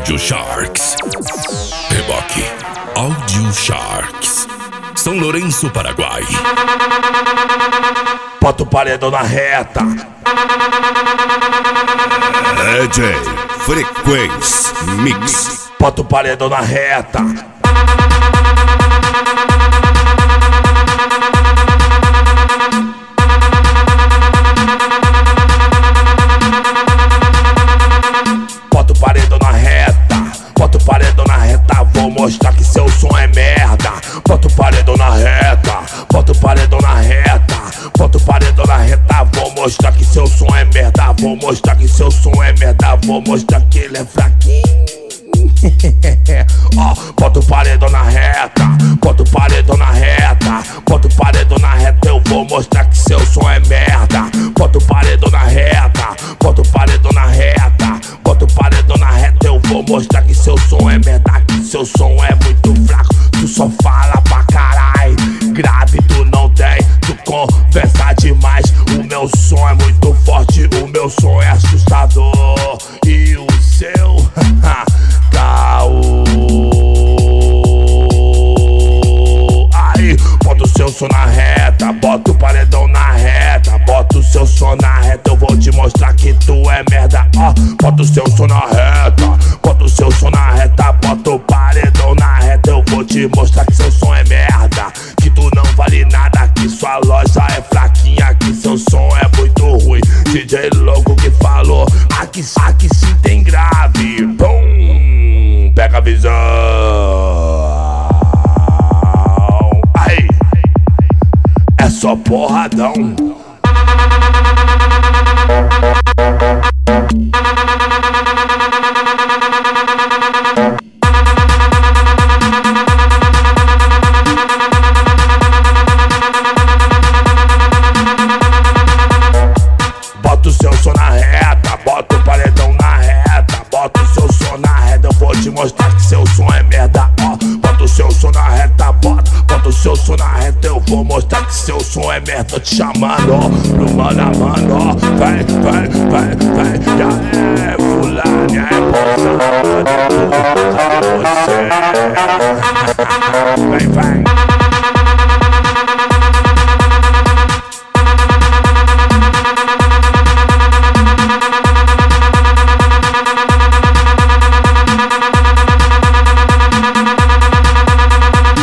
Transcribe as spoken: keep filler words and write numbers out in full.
Audio Sharks. Reboque Audio Sharks. São Lourenço, Paraguai. Bota o paredão na reta. D J Frequência Mix. Bota o paredão na reta. Bota o paredão na reta. Bota o paredão na reta. Vou mostrar que seu som é merda. Bota o paredão na reta. Bota o paredão na reta. Bota o paredão na reta. Vou mostrar que seu som é merda. Vou mostrar que seu som é merda. Vou mostrar que ele é fraquinho. Oh, bota o paredão na reta. Bota o paredão na reta. Bota o paredão na reta. Eu vou mostrar que seu som é merda. Bota o paredão na reta. Bota o paredão na reta. Bota o paredão na reta. Eu vou mostrar que seu som é merda. Que seu som é muito fraco. Tu só fala pra carai. Grave tu não tem. Tu conversa demais. O meu som é muito forte. O meu som é assustador. E o seu caô. Aí, bota o seu som na reta. Bota o paredão na reta. Bota o seu som na reta. Eu vou te mostrar que tu é merda. Ó, bota o seu som na reta. Bota o seu som na reta. Bota o paredão na reta. Eu vou te mostrar que seu som é merda. Que tu não vale nada. Que sua loja é fraquinha. Que seu som é muito ruim. D J louco que falou. Aqui, aqui sim tem grave. Pum, pega a visão. Aí, é só porradão. Bota o seu som na reta. Bota o paredão na reta. Bota o seu som na reta. Eu vou te mostrar que seu som é merda. Ó, bota o seu som na reta. Bota, bota o seu som na reta. Eu vou mostrar que seu som é merda. Tô te chamando, ó, pro mano a mano, ó. Vem, vem, vem, vem. Já é fulano, é bolsa. Cadê tu? Cadê você? Vem, vem.